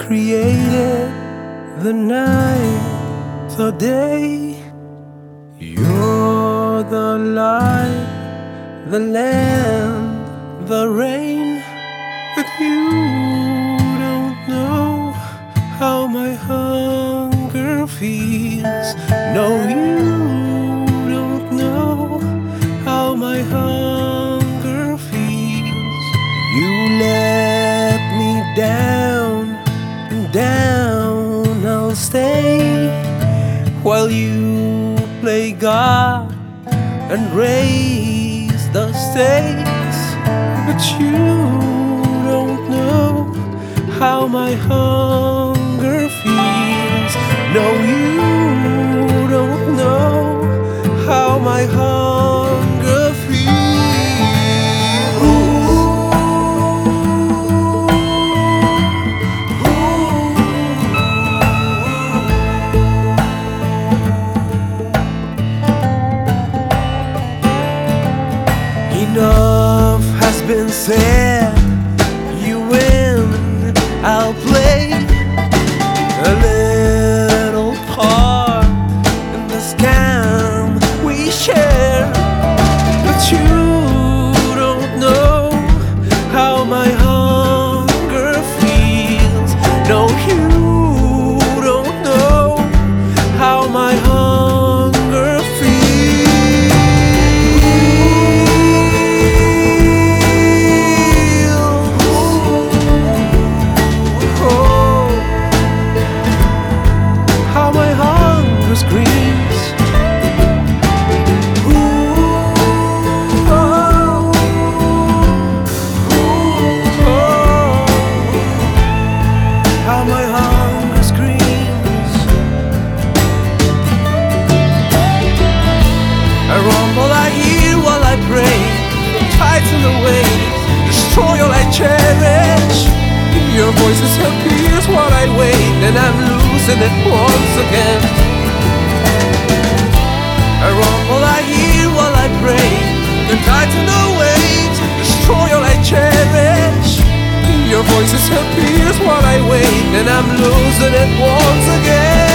created the night, the day. You're the light, the land, the rain. But you don't know how my hunger feels. No, you don't know how my hunger feels. You let me down, and down I'll stay while you play God and raise the stakes. But you don't know how my hunger feels. No, you don't know how my hunger feels. Enough has been said. You win, I'll play a little part in the scam we share. But you don't know how my hunger feels. No, you don't know how my hunger screams. How my hunger screams. I rumble, I hear while I pray. Tides in the waves destroy all I cherish. Your voices have pierced while I wait, and I'm losing it once again. I rumble, I hear while I pray. The tides and the waves destroy all I cherish. Your voices have pierced while I wait, and I'm losing it once again.